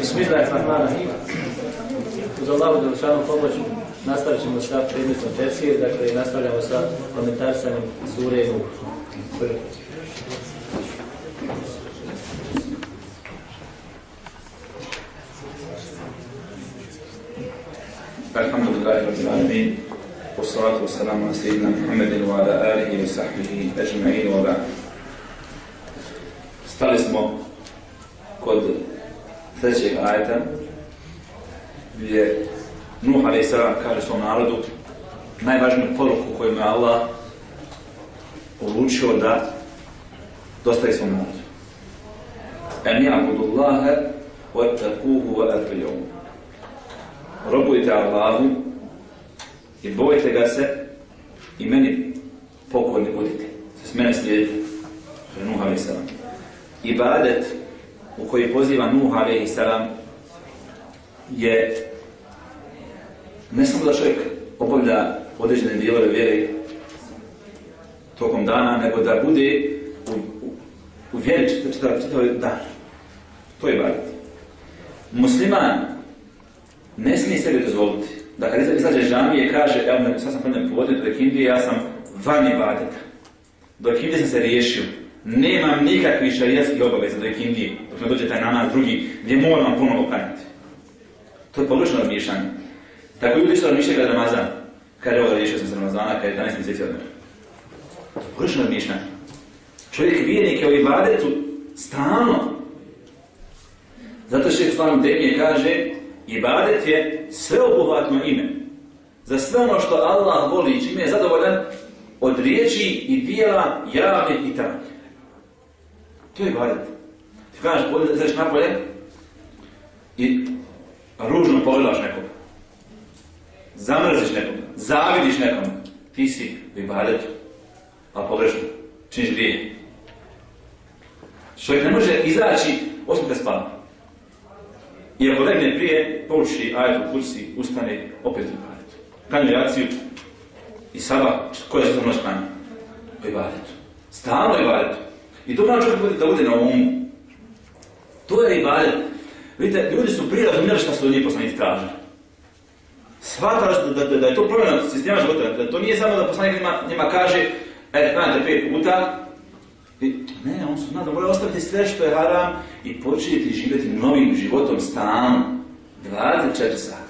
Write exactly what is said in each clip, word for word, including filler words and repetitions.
Bismillahirrahmanirrahim. Uz Allahu djelešanu pomoć nastavit ćemo sa predmetom tefsir, dakle nastavljamo sa komentarisanjem sure Nuh. Alhamdulillahi rabbil alamin. Wassalatu wassalamu ala sayyidina Muhammedin wa ala alihi wa sahbihi ajma'in wa ba'd. Stali smo kod trećeg ajeta gdje Nuh alejhi selam kaže svom narodu najvažniju poruku koju je Allah odlučio da dostavi svom narodu. En ja'budullaha wattaquhu wa ati'uhu. Robujte Allahu i bojite ga se i meni pokorni budite. S mene slijedite. Nuh alejhi selam. Ibadet u koji poziva Nuh alejhi selam je ne samo da čovjek obavlja određene dijelove vjere tokom dana, nego da bude u, u, u vjeri čitav, čitav dan. To je ibadet. Musliman ne smije sebi dozvoliti da kad izađe iz džamije i kaže evo sad sam predem povoditi do ikindije, ja sam van ibadeta. Do ikindije sam se riješio. Nemam nikakvih šarijatskih obaveza do ikindije, dok ne dođe taj namaz drugi gdje moram ponovo klanjati. To je pogrešno razmišljanje. Tako ljudi što razmišljaju kada je Ramazan. Kaže ovo riješio sam se Ramazana, kada je jedanaest mjeseci odmah. To je pogrešno razmišljanje. Čovjek vjernik je u ibadetu stalno. Zato što je Islam Temije kaže ibadet je sveobuhvatno ime. Za sve ono što Allah voli, čime je zadovoljan od riječi i dijela javnih i tajnih. To je ibadet. Ti kažeš, izađeš napolje i ružno pogledaš nekoga. Zamrziš nekoga, zavidiš nekoga. Ti si u ibadetu, ali pogrešno. Činiš grije. Čovjek ne može izaći osim kad spava. I ako legne prije, pouči ajetu kursi, ustane, opet u ibadetu. Kanju reakciju i sabah, koja je za noć kanju? U ibadetu. Stalno u ibadetu. I to mora čovjek da bude na umu. To je ibadet. Vidite, ljudi su prije razumjeli šta su od njih poslanici tražili. Shvatali su da, da, da je to promjena sistema života, da to nije samo da poslanik njima, njima kaže e, klanjate pet puta. I, ne, on su znali da moraju ostaviti sve što je haram i početi živjeti novim životom stalno. dvadeset četiri sata.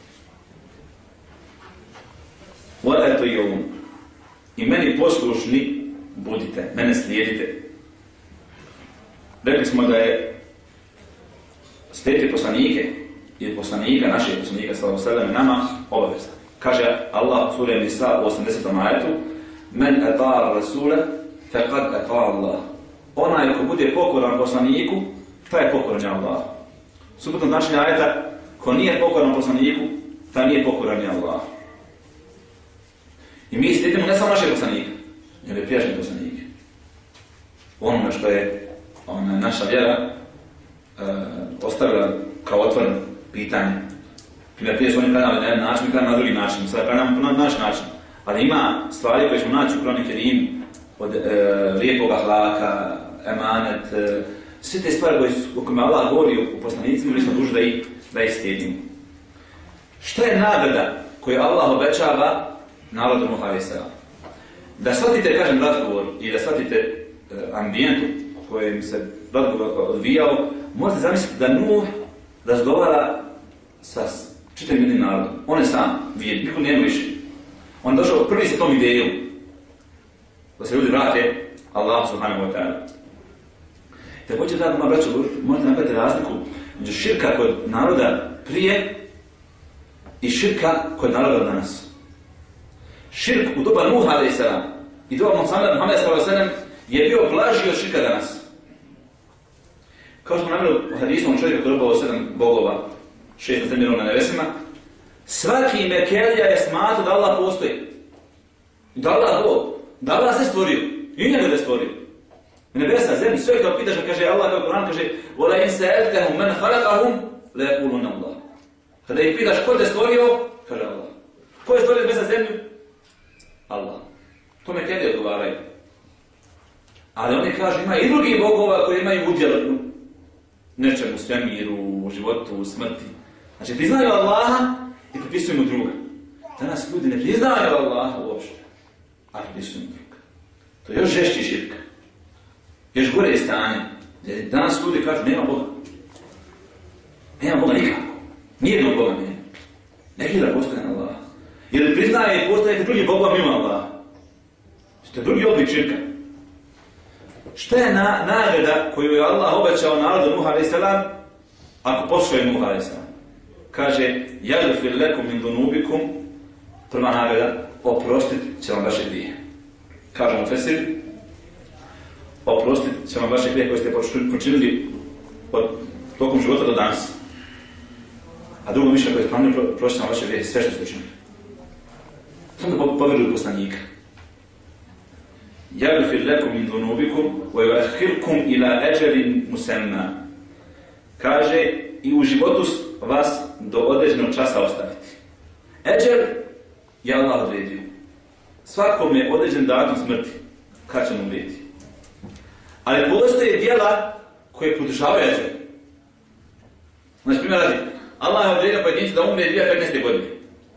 What to you? I meni poslušni budite, mene slijedite. Rekli smo da je slijediti poslanike i poslanika, naših poslanika sallallahu alejhi ve sellem nama obaveza. Kaže Allah u suri Nisa u osamdesetom ajetu: "Men ata'a rasula faqad ata'a Allah." Onaj ko bude pokoran poslaniku, taj je pokoran Allah. Suprotno značenje ajeta, ko nije pokoran poslaniku, taj nije pokoran Allah. I mi slijedimo ne samo naše poslanike, nego i prijašnje poslanike. Onome što je ona, naša vjera e, ostavila kao otvoreno pitanje. Primjer, prije su oni klanjali na jedan način, mi klanjali na drugi način, sada klanjamo na naš način. Ali ima stvari koje ćemo naći u Kur'anu Kerim, od e, lijepog ahlaka, emanet, e, sve te stvari koje su, o kojima Allah govori u poslanicima, mi smo dužni da ih, da ih slijedimo. Šta je nagrada koju Allah obećava narodu Nuh alejhi selam? Da shvatite, kažem, razgovor i da shvatite e, ambijentu u kojem se razgovor odvijao, možete zamisliti da Nuh razgovara sa čitavim jednim narodom. On je sam, vijed, niko nema više. On je došao prvi sa tom idejom da se ljudi vrate Allah subhanahu wa ta'ala. Također, da vam braćo, možete napraviti razliku među širka kod naroda prije i širka kod naroda danas. Širk u doba Nuh alejhi selam i doba Muhameda sallallahu alejhi ve sellem je bio blaži od širka danas. Kao što smo naveli u hadisu on čovjeka koji je robao sedam bogova, šest na zemlji na nebesima, svaki Mekelija je smatrao da Allah postoji. Da Allah Bog, da Allah sve stvorio i njega da stvorio. Nebesa, zemlji, sve kao pitaš, kaže Allah, kao Kur'an kaže وَلَا إِنْ سَأَلْتَهُمْ مَنْ خَلَقَهُمْ لَيَقُولُونَ اللَّهُ. Kada ih pitaš ko te stvorio, kaže Allah. Ko je stvorio nebesa zemlju? Allah. To Mekelije odgovaraju. Ali oni kažu ima i drugi bogova koji imaju udjel nečemu, svemiru, životu, smrti. Znači, priznaju Allaha i pripisuju mu druga. Danas ljudi ne priznaju Allaha uopšte, a pripisuju mu druga. To je još žešći širk. Još gore je stanje. Danas ljudi kažu, nema Boga. Nema Boga nikako. Nijednog Boga nema. Ne vjera postoje na Allaha. Jer priznaje i postoje drugi Boga mimo Allaha. To je drugi oblik širka. Šta je na, nagrada koju je Allah obećao narodu Nuh alejhi selam ako poslušaju Nuh alejhi selam? Kaže, yaghfir lakum min dunubikum, prva nagrada, oprostit će vam vaše grijehe. Kažu mu Fesir, oprostit će vam vaše grijehe koje ste počinili od tokom života do danas. A drugo mišlja koje je planio, oprostit će vam vaše grijehe, sve što ste učinili. Onda povjeruju poslanika. Yaghfir lakum min dunubikum wa yu'akhirkum ila ajalin musamma. Kaže, i u životu vas do određenog časa ostaviti. Eđel je Allah odredio. Svakom je određen datum smrti, kad će mu biti. Ali postoje djela koje podržavaju eđel. Znači, primjer radi, Allah je odredio pojedincu da umre dvije hiljade petnaeste. godine.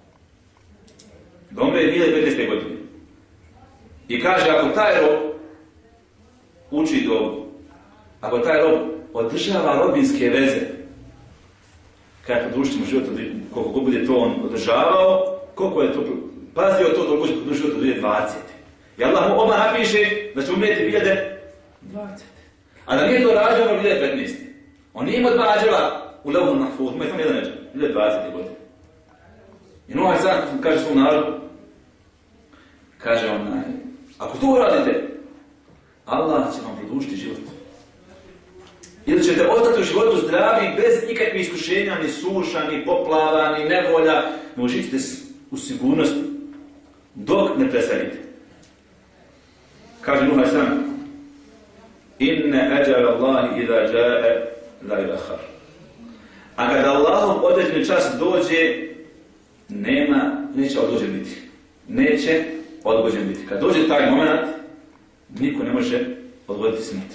Da umre dvije hiljade petnaeste. godine. I kaže, ako taj rob uči dobu, ako taj rob održava rodbinske veze, kada podružimo život, koliko god bude to on održavao, koliko je to pazio to dok bude život od dvije hiljade dvadesete. I Allah mu odmah napiše da će umreti dvije hiljade dvadesete. A da nije to rađeno u dvije hiljade petnaeste. On nije imao dva ađela u Levhu Mahfuz, ima je samo jedan ađel, dvije hiljade dvadesete. godine. I Nuh alejhi selam kaže svom narodu, kaže on, ako to uradite, Allah će vam produžiti život. Ili ćete ostati u životu zdravi, bez nikakvih iskušenja, ni suša, ni poplava, ni nevolja, no živite u sigurnosti, dok ne preselite. Kaže Nuh alejhi selam, inne ađal Allahi idha jae la yuakhar. A kada Allahov određeni čas dođe, nema, neće odgođen biti. Neće odgođen biti. Kad dođe taj moment, niko ne može odgoditi smrt.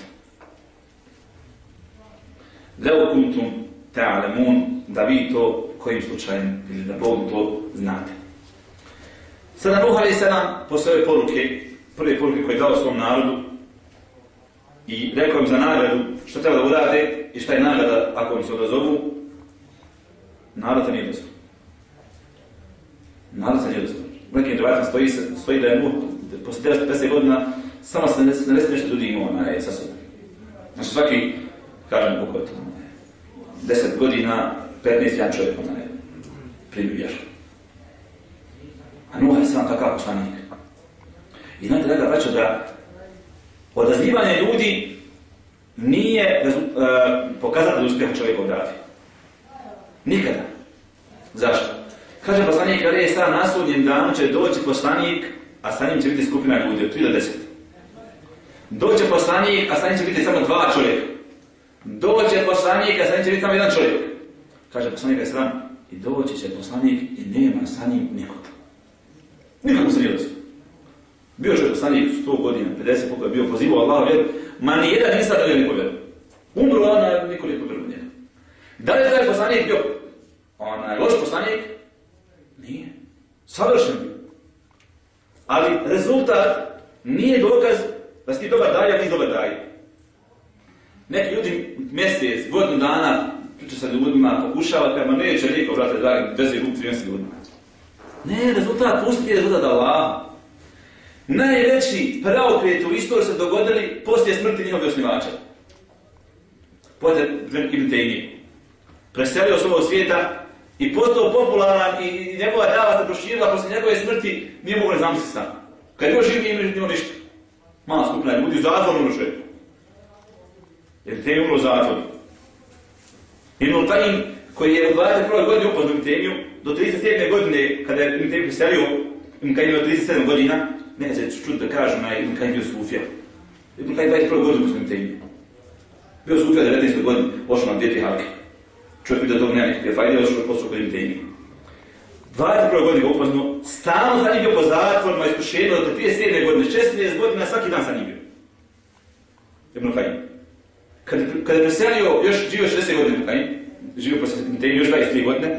Lev kuntum ta'lamun, da vi to kojim slučajem ili da Bog to znate. Sada Nuh alejhi selam posle ove poruke, prve poruke koje je dao svom narodu i rekao im za nagradu što treba da urade i šta je nagrada ako im se odazovu, narod se nije odazvao. Narod se nije odazvao. U nekim rivajatima stoji, stoji da je Nuh posle devetsto pedeset godina samo sedamdeset nešto ljudi imao onaj sa sobom. Znači svaki, kažem koliko je to, deset godina, petnaest jedan čovjek onaj primio vjeru. A Nuh je sam kakav poslanik. I znate da ga vraća da odazivanje ljudi nije uh, pokazatelj uspjeha čovjeka odradi. Nikada. Zašto? Kaže poslanik, kada je sad na sudnjem danu će doći poslanik, a sa njim će biti skupina ljudi od tri do deset. Doće poslanik, a sa njim će biti samo dva čovjeka. Doće poslanik, a sa njim će biti samo jedan čovjek. Kaže poslanik je sram, i doći će poslanik i nema sa njim nikog. Nikog mu se nije dosio. Bio je poslanik sto godina, pedeset, koliko je bio pozivao Allah vjeru, ma nijedan nisam da nije niko vjeru. Umro ona, niko nije povjeru njega. Da li je taj poslanik bio onaj loš poslanik? Nije. Savršen bio. Ali rezultat nije dokaz da si ti dobar daje, a ti dobar daje. Neki ljudi mjesec, godinu dana, priča sa ljudima, pokušava, kada neće niko, brate, dragi, bez je ruku trideset ljudima. Ne, rezultat, pustiti je rezultat Allah. Najveći preokret u istoriji se dogodili poslije smrti njihovih osnivača. Poslije Ibn Tejmije. Preselio s ovog svijeta i postao popularan i njegova dava se proširila poslije njegove smrti, nije mogu ne zamisliti sam. Kad je još živ nije imao ništa. Mala skupina ljudi u zatvoru umroše. Jer Tejmije umro u zatvoru. Ibn Tajim, koji je u dvadeset prvoj godini upoznao Ibn Tejmiju, do trideset sedme godine, kada je Ibn Tejmije preselio, Ibn Tajim imao trideset sedam godina, ne će čuti da kažu na Ibn Tajim bio sufija. Ibn Tajim dvadeset prvoj godini upoznao Ibn Tejmiju. Bio sufija devetnaeste godine, pošao nam dvije halke. Čovjek vidio tog nema nekakve fajde, još je poslao kod Ibn Tejmije. dvadeset prvoj godine ga upoznao, stalno za njim bio po zatvorima, iskušenio, do trideset sedme godine, šesnaest godina, svaki dan sa njim bio. Ibn Tajim. Kad, kad je preselio, još živio šezdeset godina, kaj? Živio posle još dvadeset tri godine,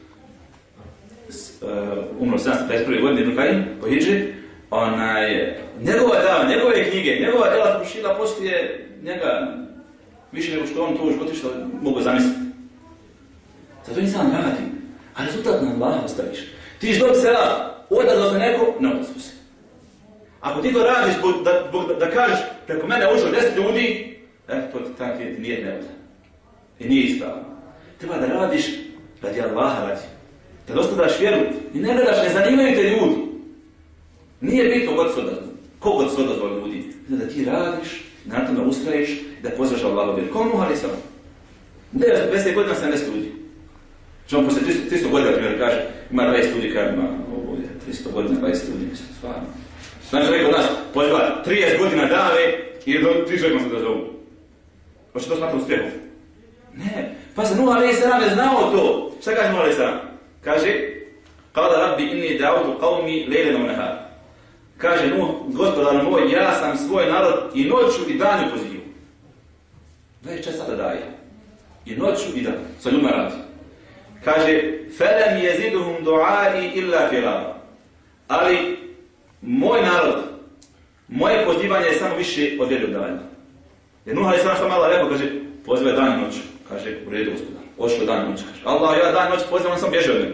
uh, umro sedamsto pedeset prve godine, kaj? Po hidži, onaj, njegova dava, njegove knjige, njegova dela pošila poslije njega više nego što on to u životu što mogu zamisliti. Zato nisam radi, a rezultat na Allah ostaviš. Ti iš dobiti sela, odazvao se neko, ne odazvao se. Ako ti to radiš da, da, da kažeš preko mene ušlo deset ljudi, e, to ti tako nije neodan. I nije ispravno. Treba da radiš radi Allaha radi. Da dostavljaš vjeru i ne gledaš, ne zanimaju te ljudi. Nije bitno god se odazvao, kogod se odazvao ljudi. Da ti radiš, na tome ustrajiš i da pozvaš Allaha vjeru. Kao Nuh alejhi selam. deset godina sedamdeset ljudi. Što on posle tristo godina, primjer, kaže, ima dvadeset ljudi, kaže, ima ovo, tristo godina, dvadeset ljudi, mislim, stvarno. Znači, neko od nas poziva trideset godina dave i do tri čovjeka se da zovu. Hoće to smatram uspjehom? Ne. Pa se Nuh alejhi selam je znao to. Šta kaže Nuh alejhi selam? Kaže, Kala rabbi inni da'utu qavmi lejlen wa nahar. Kaže Nuh, gospodar moj, ja sam svoj narod i noću i danju pozivu. dvadeset četiri sata daje. I noću i dan. Sa ljudima radi. Kaže, felem jeziduhum du'ai illa firara. Ali moj narod, moje pozivanje je samo više od vjeru danja. Jer Nuh alejhi selam što malo rekao, kaže, pozivaj dan i noć. Kaže, u redu gospodar. Ošlo dan i noć. Kaže, Allah, ja dan i noć pozivam, on sam bježao od mene.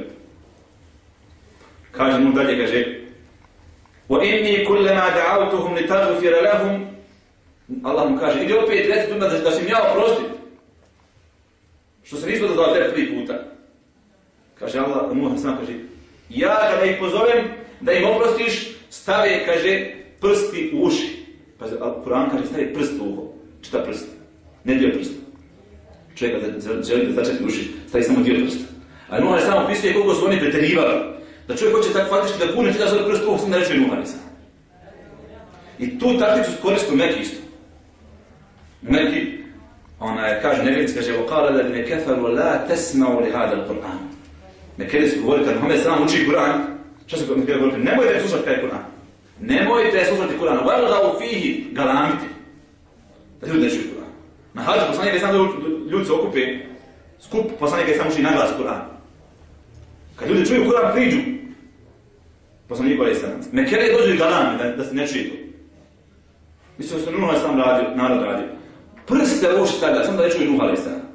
Kaže Nuh dalje, kaže, وَإِنِّي كُلَّمَا دَعَوْتُهُمْ لِتَغْفِرَ لَهُمْ. Allah mu kaže, idi opet reci tu da, da si mi ja oprostit. Što se nismo dodao tebi tri puta. Kaže Allah, Nuh sam kaže, ja kada ih pozovem da im oprostiš, stave, kaže, prsti u uši. Pa Kur'an kaže, stavi prst u uho. Čita prst? Ne dio prsta. Čovjek da želi da začeti uši, stavi samo dio prsta. A Nuh samo opisuje koliko su oni preterivali. Da čovjek hoće tako faktički da pune čita zove prst u uho, sam da reče Nuh alejhi selam. I tu taktiku koristio Meki isto. Meki, ona kaže, nevjernici kaže, وَقَالَ الَّذِينَ كَفَرُوا لَا تَسْمَعُوا لِهَذَا الْقُرْآنِ. Mekelici govori, kad Muhammed sallam uči Kur'an, što se Mekelici govori? Nemojte slušati taj Kur'an. Nemojte slušati Kur'an. وَلْغَوْ فِيهِ galamiti. Da ljudi ne čuju Kur'an. Na hađu poslanika je sam da ljudi se okupe, skup poslanika je sam uči naglas Kur'an. Kad ljudi čuju Kur'an, priđu. Poslanik alejhi selam. Mekelici dođu i galami, da, da se ne čuje to. Mislim da se Nuh alejhi selam radio, narod radio. Prste uši tada, samo da ne čuju Nuh alejhi selam.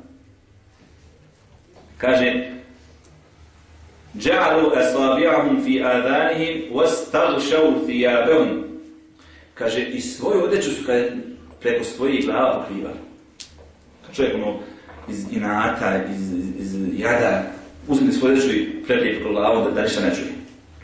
Kaže, جَعَلُوا أَصَابِعَهُمْ فِي آذَانِهِمْ وَاسْتَغْشَوْا ثِيَابَهُمْ. Kaže, i svoju odjeću su kada preko svojih glava pokrivali. Kad čovjek ono iz inata, iz, iz, iz jada, uzme svoju odjeću i preplije preko glavu da, da ništa ne čuje.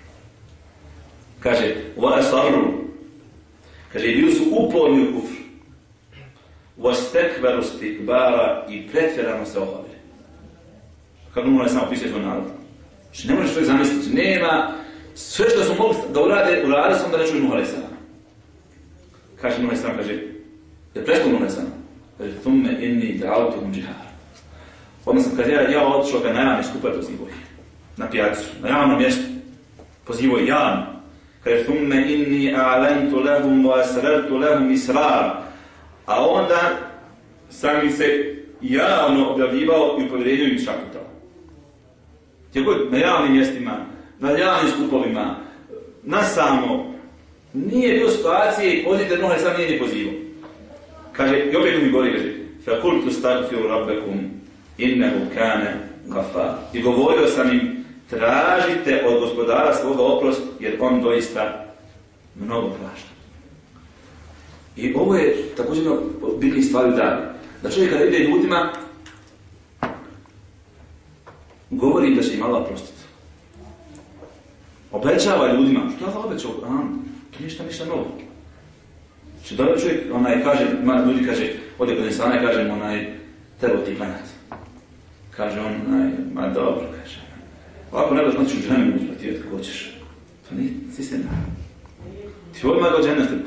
Kaže, وَأَصَرُّوا. Kaže, i bili su uporni u kufru. وَاسْتَكْبَرُوا اسْتِكْبَارًا. I pretjerano se oholili. Kako Nuh alejhi selam opisuje svoj narod. Znači, ne možeš čovjek zamisliti, nema, sve što su mogli da urade, urade sam da ne čuju Nuh alejhi selam. Kaže Nuh alejhi selam, kaže, je prestao Nuh alejhi selam? Kaže, ثُمَّ إِنِّي دَعَوْتُهُمْ جِهَارًا. Odnosno, kad ja, ja otišao ga na javni skupaj pozivoj, na pijacu, na javnom mjestu, pozivoj javno. Kaže, ثُمَّ إِنِّي أَعْلَنْتُ لَهُمْ وَأَسْرَرْتُ لَهُمْ إِسْرَارًا. A onda sam im se javno objavljivao i u povjerenju im šaputao. Tijekod na javnim mjestima, na javnim skupovima, na samo, nije bilo situacije i pozite Nuh alejhi selam nije ni pozivao. Kaže, i opet mi govori, kaže, فَقُلْتُ اسْتَغْفِرُوا رَبَّكُمْ إِنَّهُ كَانَ غَفَّارًا. I govorio sam im, tražite od gospodara svoga oprost, jer on doista mnogo prašta. I ovo je također bitni stvari u dani. Da čovjek kada ide ljudima, govori da će im Allah oprostiti. Obećava ljudima, što Allah obećao? Aha, to ništa, ništa novo. Znači da čovjek, onaj kaže, ima ljudi kaže, ode kod insana i kaže, onaj, treba ti klanjati. Kaže on, onaj, ma dobro, kaže. Ovako ne da znači u džahennemu uzmeti, kako hoćeš. To nije sistem. Ti odmah do džahennema.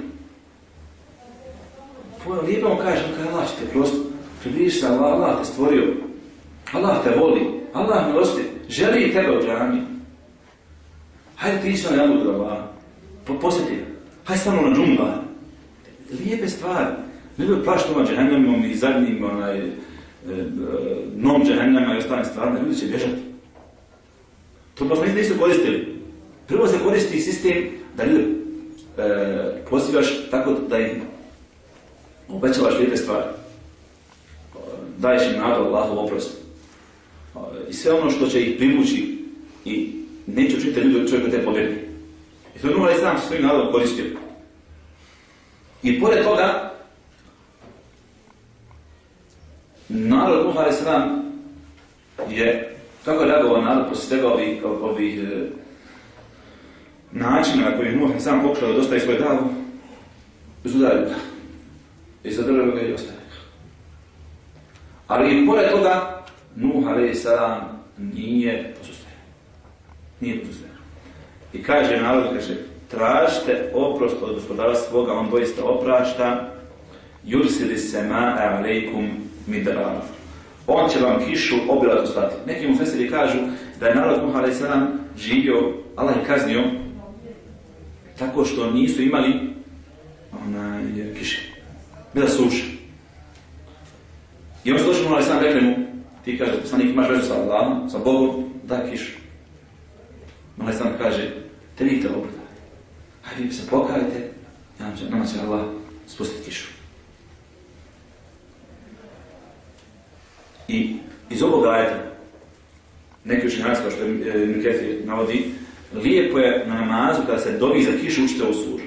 Lijepo mu kaže, on kaže, Allah će te prosto, približiš se, Allah, Allah te stvorio, Allah te voli, Allah milosti, želi tebe u džami. Hajde ti ići na jalu do Allah, posjeti ga, hajde stvarno na džumba. Lijepe stvari, Ne da plašiti ovom džehennemom i zadnjim onaj, e, dnom džehennema i ostalim stvarima, ljudi će bježati. To baš nisu koristili. Prvo se koristi sistem da ljudi e, pozivaš tako da im obećavaš lijepe stvari. Daješ im nadu Allahov oprost. I sve ono što će ih privući i neće učiniti ljudi od čovjeka te pobjede. I to je Nuh alejhi selam svojim narodom koristio. I pored toga, narod Nuh alejhi selam je kako je reagovao narod poslije svega ovih, ovih e, načina na koji Nuh alejhi selam pokušao da dostavi svoju davu, izudarili ga. I zadržali ga i ostavili ga. Ali i pored toga, Nuh alejhi selam nije posustajao. Nije posustajao. I kaže narod, kaže, tražite oprost od gospodara svoga, on doista oprašta, yursili sema'a alejkum midrara. On će vam kišu obilato slati. Neki mu fesiri kažu da je narod Nuh alejhi selam živio, Allah je kaznio, tako što nisu imali onaj, kiše. Bila suša. I on se došli Nuh alejhi selam rekli mu, ti kaže, poslanik imaš vezu sa Allahom, sa Bogom, daj kišu. Nuh alejhi selam kaže, te vidite obrda. Hajde vi se pokajte, nama će Allah spustiti kišu. I iz ovog ajeta, neki učenjaci kao što je Ibn Kathir navodi, lijepo je na namazu kada se dovi za kišu učite ovu suru.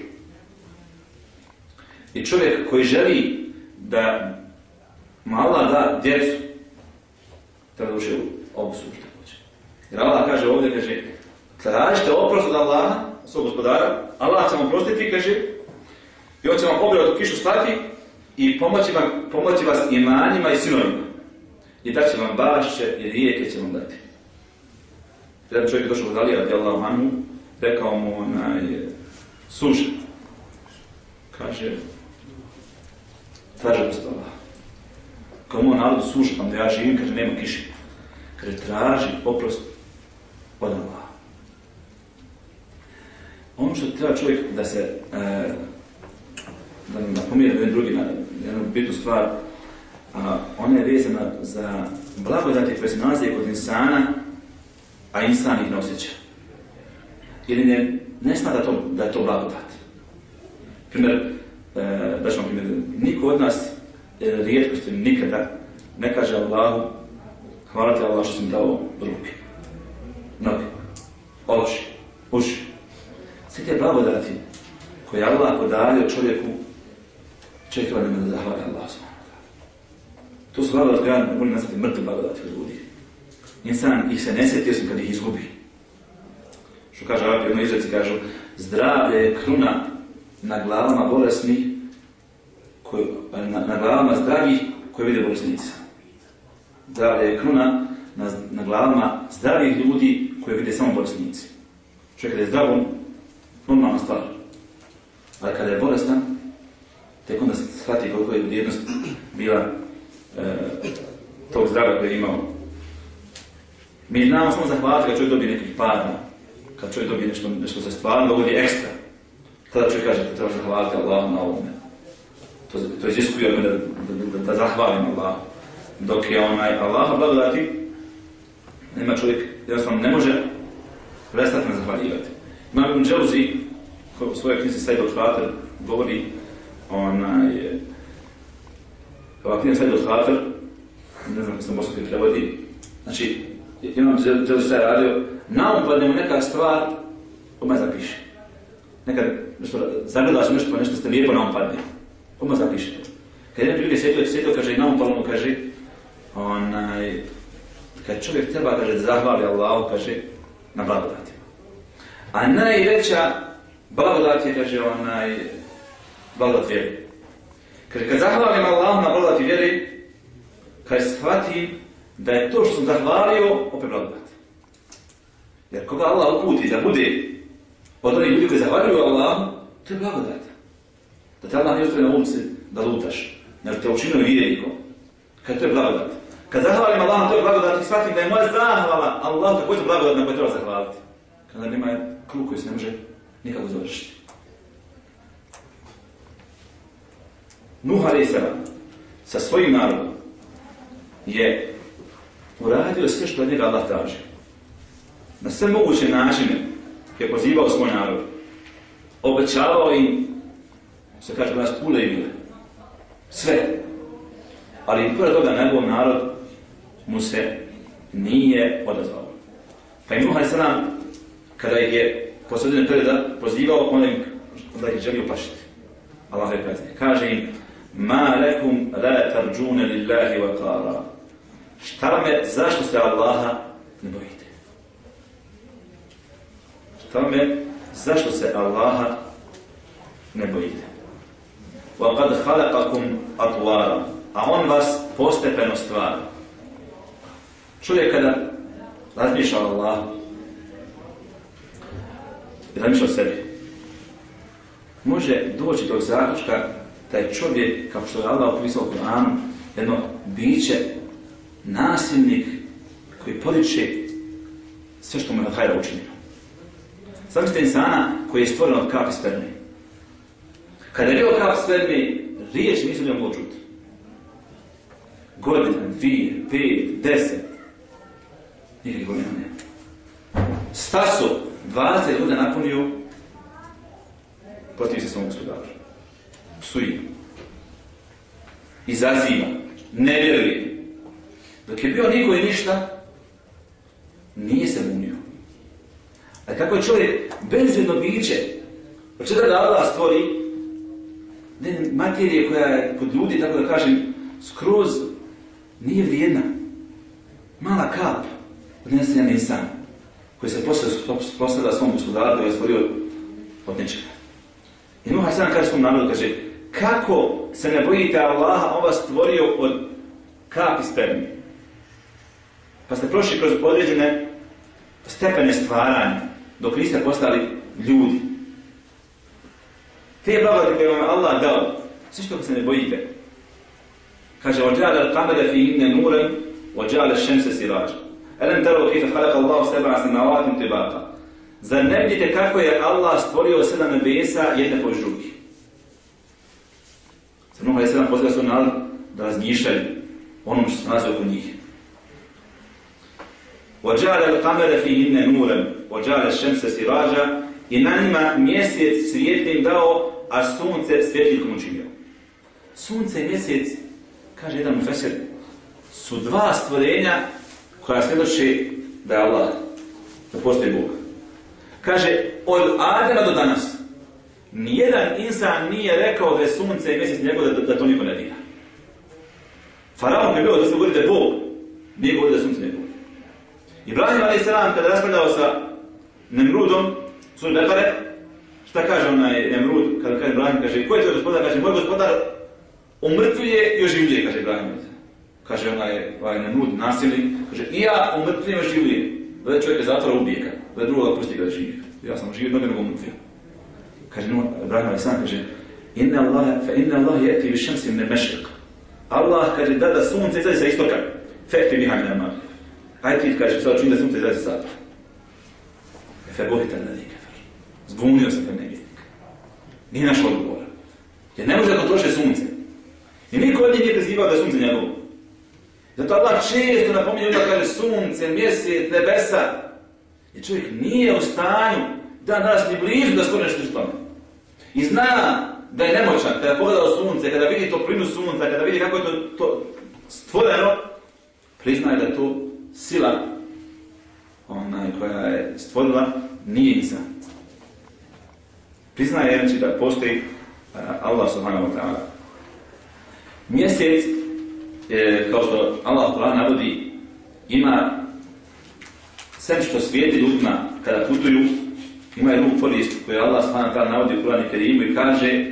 I čovjek koji želi da mu Allah da djecu, treba da uči ovu suru također. Jer Allah kaže ovdje, kaže, tražite oprost od Allaha, svog gospodara, Allah će vam oprostiti, kaže, i on će vam obilato kišu slati i pomoći, vam, pomoći vas imanjima i sinovima. I da će vam bašće i rijeke će vam dati. Jedan čovjek je došao od Alija, radijallahu anhu, rekao mu onaj suša. Kaže, traži oprost od Allaha. Kao moj narod suša, tam da ja živim, kaže, nema kiše. Kaže, traži oprost od Allaha. Ono što treba čovjek da se, e, da napomije jedan drugi, na jednu bitnu stvar, a ona je vezana za blagodati koje se nalaze kod insana, a insan ih ne osjeća. Ili ne, ne zna da, to, da je to blagodat. Primjer, e, da ćemo primjer, niko od nas e, rijetkosti nikada ne kaže Allahu, hvala ti Allah što sam dao ruke, noge, oči, uši. Sve te blagodati koje Allah podario čovjeku, čovjek treba nema da zahvali Allah. To su blagodati koje ja volim nazvati mrtve blagodati od ljudi. Insan ih se ne sjeti osim kad ih izgubi. Što kaže Arapi, jedno izreci kažu, zdravlje je kruna na glavama bolesnih, koji, na, na glavama zdravih koje vide bolesnica. Zdravlje je kruna na, na glavama zdravih ljudi koje vide samo bolesnici. Čovjek kada je zdrav, normalna stvar. Ali kada je bolestan, tek onda se shvati koliko je vrijednost bila e, tog zdravlja koje je imao. Mi znamo samo zahvaliti kad čovjek dobije nekih para, kad čovjek dobije nešto, nešto se stvarno dogodi ekstra. Tada čovjek kaže da treba zahvaliti Allahu na ovome. To, to iziskuje da, da, da, da, da zahvalim Allahu. Dok je onaj Allah blagodati, nema čovjek, jednostavno ne može prestati na zahvaljivati. Imam Ibn Džauzi, u svojoj knjizi Said al-Khatir, govori onaj... Ova knjiga Said al-Khatir, ne znam kako sam bosanski prevodi, znači, Imam Džauzi šta je radio, naumpadne mu neka stvar, odmah zapiše. Nekad nešto, zagledaš nešto, pa nešto ste lijepo naumpadne, odmah zapišete. Kad jedan prilike sjetio, sjetio, kaže, i naumpalo mu, kaže, onaj... Kad čovjek treba, kaže, da zahvali Allahu, kaže, na blagodati. A najveća blagodat je, kaže, onaj, blagodat vjeri. Kaže, kad zahvalim Allahu na blagodati vjeri, kad shvatim da je to što sam zahvalio, opet blagodat. Jer koga Allah uputi da bude od onih ljudi koji zahvaljuju Allahu, to je blagodat. Da te Allah ne ostaje na ulici da lutaš, nego te učinio vjernikom. Kad to je blagodat. Kad zahvalim Allahu, to je blagodat i shvatim da je moja zahvala Allah također blagodat na koje treba zahvaliti. Kada nema krug koji se ne može nikako završiti. Nuh alejhi selam sa svojim narodom je uradio sve što od njega Allah traži. Na sve moguće načine je pozivao svoj narod. Obećavao im, se kaže nas, pule i mile. Sve. Ali i pored toga njegov narod mu se nije odazvao. Pa i Nuh alejhi selam, kada ih je posljednje perioda pozivao, onda ih je želio plašiti. Allah je kazni. Kaže im: Ma lekum la tarđune lillahi wa qara. Šta me, zašto se Allaha ne bojite? Šta me, zašto se Allaha ne bojite? Wa qad khalaqakum atwara. A on vas postepeno stvara. Čovjek kada razmišlja o Allahu i razmišlja o sebi, može doći do zaključka da je čovjek, kao što je Allah opisao u Kur'anu, jedno biće, nasilnik koji poriče sve što mu je od hajra učinjeno. Zamislite insana koji je stvoren od kapi sperme. Kada je bio kap sperme, riječ nisu njom mogu čuti. Godina, dvije, pet, deset. Nikakvih godina ne. Staso, dvadeset godina napunio, protiv se svom gospodaru. Psuje. Izaziva. Ne vjeruje. Dok je bio niko i ništa, nije se bunio. A kako je čovjek bezvredno biće, od čega da Allah stvori ne, materije koja je kod ljudi, tako da kažem, skroz nije vrijedna. Mala kap od nesljednja insana koji se postavlja svom gospodaru da je stvorio od nečega. I Nuh alejhi selam kaže svom narodu, kaže, kako se ne bojite Allaha, on vas stvorio od kapi sperme. Pa ste prošli kroz određene stepene stvaranja, dok niste postali ljudi. Te blagodati koje vam je Allah dao, sve što se ne bojite. Kaže, وَجَعَلَ الْقَمَرَ فِيهِنَّ نُورًا وَجَعَلَ الشَّمْسَ سِرَاجًا أَلَمْ تَرَوْا كَيْفَ خَلَقَ اللَّهُ سَبْعَ سَمَاوَاتٍ طِبَاقًا. Zar ne vidite kako je Allah stvorio sedam nebesa jedne povrh drugih? Sad Nuh alejhi selam poziva svoj narod da razmišljaju onom što se nalazi oko njih. وَجَعَلَ الْقَمَرَ فِيهِنَّ نُورًا وَجَعَلَ الشَّمْسَ سِرَاجًا. I na njima mjesec svijetle im dao, a sunce svjetljivkom učinio. Sunce i mjesec, kaže jedan mufesir, su dva stvorenja koja svjedoče da je Allah, da postoji Bog. Kaže, od Adema do danas, nijedan insan nije rekao da je sunce i mjesec njegov, da, da to niko ne dira. Faraon je bio da se govori da je Bog, nije govori da je sunce njegov. Ibrahim alejhi selam kada raspravljao sa Nemrudom, suri Bekare, šta kaže onaj Nemrud, kada kaže Ibrahim, kaže, ko je tvoj gospodar? Kaže, moj gospodar umrtvuje i oživljuje, kaže Ibrahim. Kaže onaj, onaj Nemrud, nasilnik, kaže, i ja umrtvujem i oživljujem. Vede čovjek je zatvora ubije ga, vede drugoga pusti ga da živi. Ja sam živio, mnogo nego umrtvio. Kaže Ibrahim alejhi selam, kaže, inna Allah, fa inna Allah yati bi shamsi min al-mashriq. Allah kaže da da sunce izađe sa istoka. Fa'ti biha min al-maghrib. Aj ti kaže, sad čini da sunce izađe sa zapada. Fa buhita alladhi kafar. Zbunio se taj nevjernik. Nije naš odgovor. Jer ne može da kontroliše sunce. I niko od njih nije prizivao da je sunce njegovo. Zato Allah često napominje ljudima, kaže sunce, mjesec, nebesa. I čovjek nije u stanju da nas ni blizu da skoro nešto tome. I zna da je nemoćan kada pogleda u sunce, kada vidi toplinu sunca, kada vidi kako je to, to stvoreno, priznaje da je to sila onaj koja je stvorila, nije insan. Priznaje znači da postoji uh, Allah subhanahu wa ta'ala. Mjesec, e, kao što Allah Kur'an navodi, ima sem što svijeti ljudima kada putuju, ima jednu povijest koju Allah subhanahu wa ta'ala navodi u Kur'anu Kerimu i kaže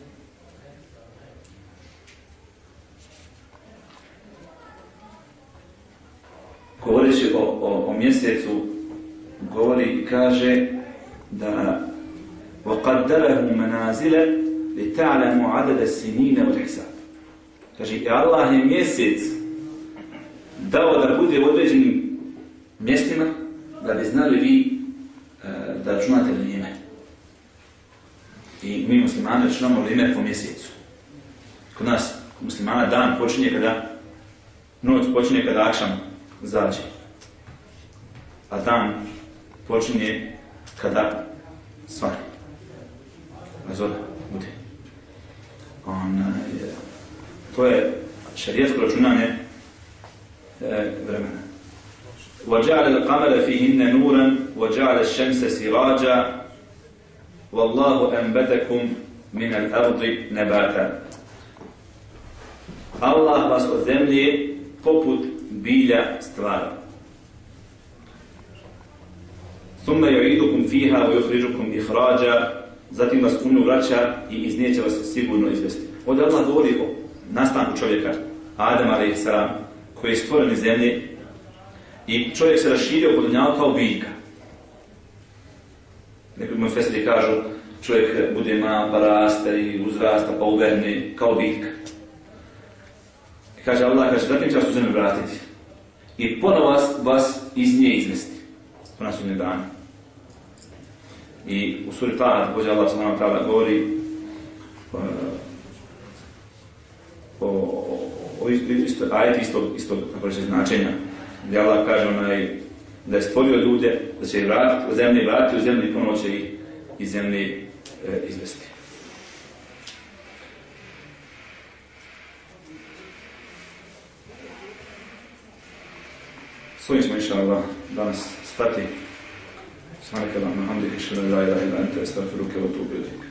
govoreći o, o, o mjesecu, govori i kaže da وَقَدَّرَهُ مَنَازِلَ لِتَعْلَمُوا عَدَدَ السِّنِينَ وَالْحِسَابِ. Kaže, Allah je mjesec dao da bude u određenim mjestima da bi znali vi uh, da računate vrijeme. I mi muslimani računamo vrijeme po mjesecu. Kod nas, muslimana, dan počinje kada, noć počinje kada akšam zađe. A dan počinje kada svane. A zora bude. Ona je, to je šarijetsko računanje e, vremena. وَجَعَلَ الْقَمَرَ فِيهِنَّ نُورًا وَجَعَلَ الشَّمْسَ سِرَاجًا وَاللَّهُ أَنْبَتَكُمْ مِنَ الْأَرْضِ نَبَاتًا. Allah vas od zemlje poput bilja stvara. ثُمَّ يُعِيدُكُمْ فِيهَا وَيُخْرِجُكُمْ إِخْرَاجًا. Zatim vas u nju vraća i iz nje će vas sigurno izvesti. Ovdje Allah govori o nastanku čovjeka, Adem alejhi selam, koji je stvoren iz zemlje i čovjek se raširio kod njega kao biljka. Neki mu fesiri kažu, čovjek bude mal, pa raste i uzrasta, pa uverni kao biljka. I kaže Allah, kaže, zatim će vas u zemlju vratiti i ponovo vas, vas iz nje izvesti. To nas u dana. I u suri Taha također Allah subhanahu wa ta'ala govori uh, o, o, o isto, ajet istog, istog značenja, gdje Allah kaže onaj, da je stvorio ljude, da će ih vratiti u zemlji, vratiti u zemlji i ponovo će ih iz zemlji e, izvesti. S ovim smo inša Allah danas stati. Subhanaka Allahumma wa bihamdika, ashhadu an la ilaha illa anta, astaghfiruka wa atubu ilayk.